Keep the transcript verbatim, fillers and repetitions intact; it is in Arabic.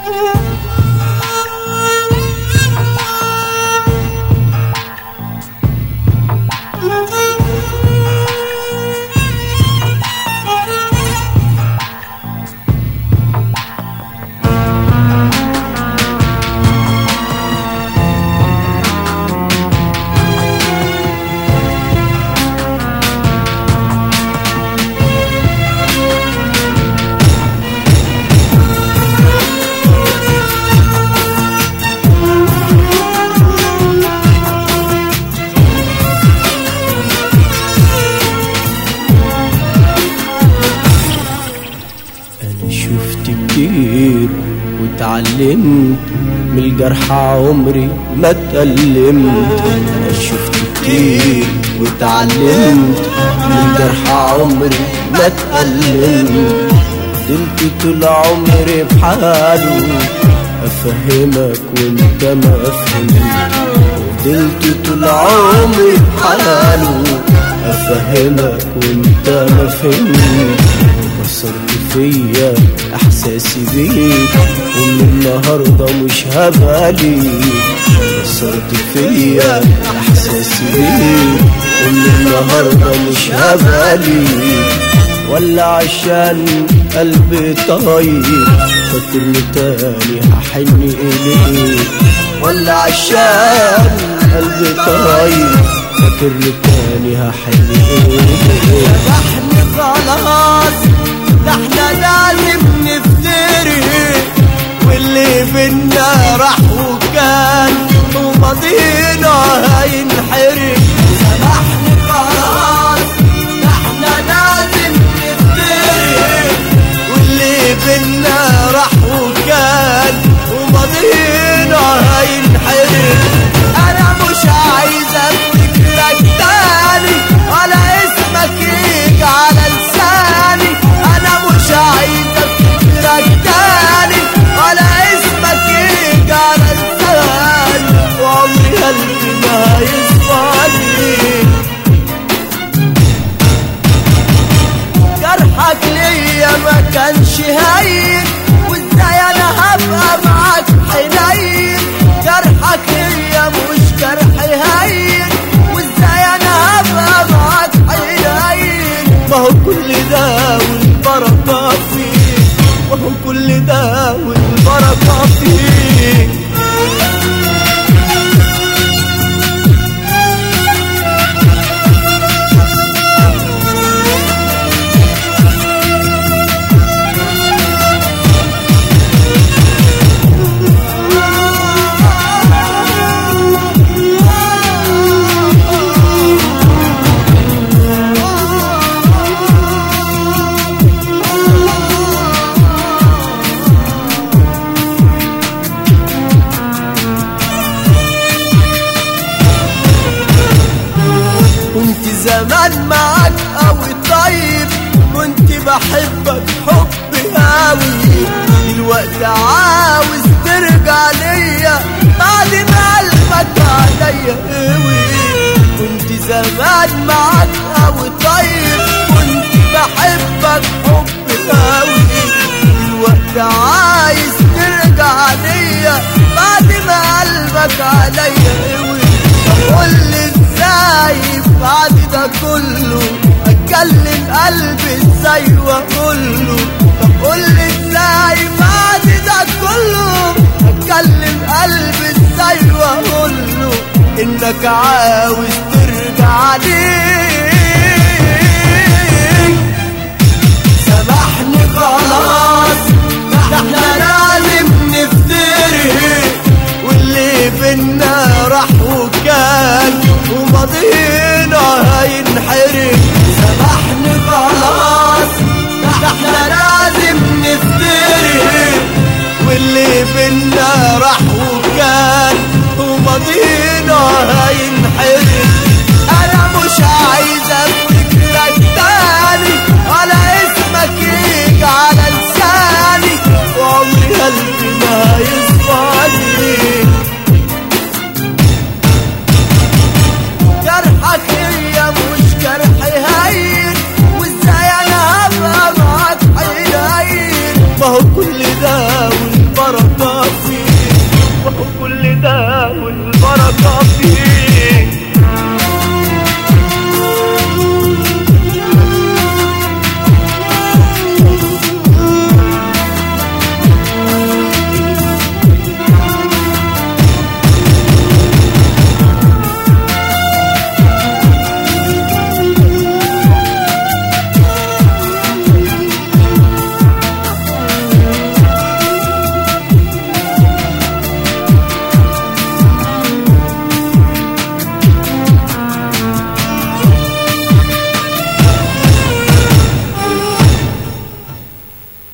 كتير واتعلمت من الجرح عمري ما اتألمت. انا شفت كتير واتعلمت من الجرح عمري ما اتألمت. فضلت طول عمري بحاله افهمك وانت ما فهمت. فضلت طول عمري بحاله افهمك وانت ما فهمت. كسرت فيا احساسي بيك ومن النهارده مش هبقى ليك. كسرت فيا احساسي بيك ومن النهارده مش هبقى ليك. ولا عشان قلبي طيب فاكرني تاني هحن اليك. ولا عشان قلبي طيب فاكرني تاني هحن اليك. احنا خلاص ده احنا لازم نفتري واللي بينا راح وكان وماضينا هينحرق. سامحني خلاص ده احنا لازم نفتري واللي بينا راح وكان وماضينا هينحرق. انا مش عايز افتكرك تاني ولا اسمك يجي على لساني. انا مش عايز افتكرك تاني ولا اسمك يجي على لساني. وعمري قلبي ما يصفاني. جرحك ليا ما كانش هين وازاي انا هبقى معاك حنين. جرحك ليا مش جرح هين وازاي انا هبقى معاك حنين. ما هو كل ده والبركة فيك. ما هو كل ده والبركة فيك. كنت زمان معاك قوي طيب كنت بحبك حب قوي. دلوقتي عاوز ترجع ليا بعد ما قلبك عليا قوي. كنت زمان معاك قوي طيب كنت بحبك حب قوي. دلوقتي عايز ترجع ليا بعد ما قلبك عليا قوي. قولي ازاي بعد ده كله اتكلم قلبي ازاي واقوله. طب قولي ازاي بعد ده كله اتكلم قلبي ازاي واقوله انك عاوز ترجع ليه. سامحني خلاص ده احنا لازم نفتري واللي بينا راح وكان وماضينا هينحرق. سامحني خلاص ده احنا لازم نفتري واللي بينا راح وكان وماضينا هينحرق. انا مش عايز افتكرك تاني ولا اسمك يجي على لساني. وعمري قلبي ما يصفاني. جرحك